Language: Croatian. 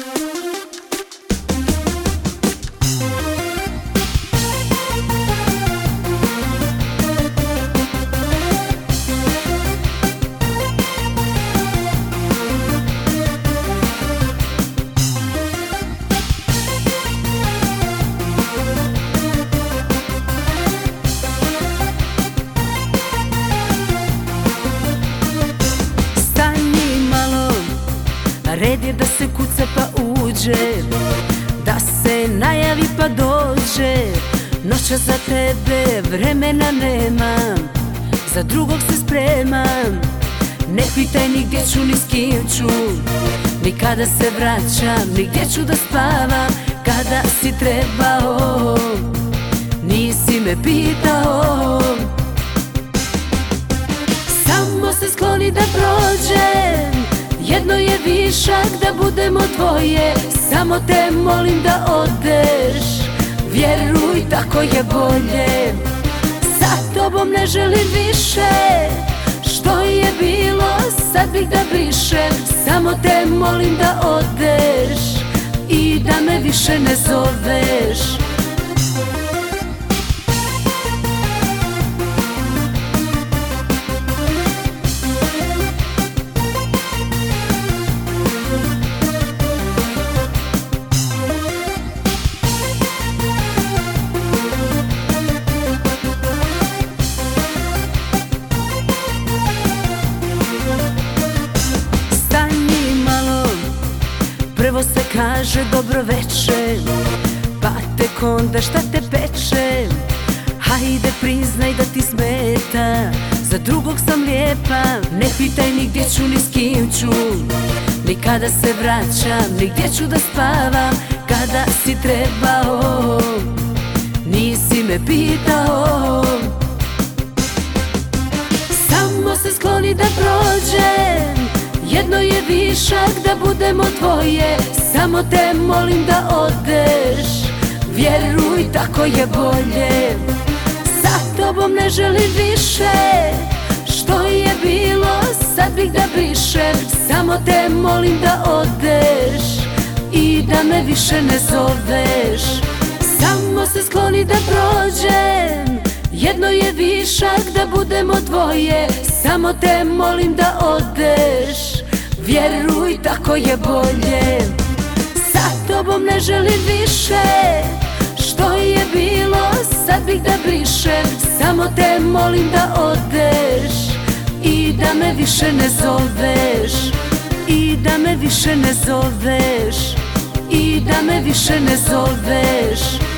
Red je da se kuca pa uđe, da se najavi pa dođe. Noća za tebe vremena nemam, za drugog se spremam. Ne pitaj ni gdje ću ni s kim ću, ni kada se vraćam, ni gdje ću da spavam. Kada si trebao, nisi me pitao. Samo se skloni da prođem, jedno je višak da budemo dvoje. Samo te molim da odeš, vjeruj tako je bolje. Sa tobom ne želim više, što je bilo sad bih da brišem. Samo te molim da odeš i da me više ne zoveš. Prvo se kaže dobro večer, pa tek onda šta te peče. Hajde priznaj da ti smeta, za drugog sam lijepa. Ne pitaj ni gdje ću ni s kim ću, ni kada se vraćam, ni gdje ću da spavam. Kada si trebao, nisi me pitao. Samo se skloni da prođem, jedno je višak da budemo dvoje. Samo te molim da odeš, vjeruj tako je bolje. Sa tobom ne želim više, što je bilo sad bih da brišem. Samo te molim da odeš i da me više ne zoveš. Samo se skloni da prođem, jedno je višak da budemo dvoje. Samo te molim da odeš, vjeruj tako je bolje. Sa tobom ne želim više, što je bilo sad bih da brišem. Samo te molim da odeš i da me više ne zoveš. I da me više ne zoveš. I da me više ne zoveš.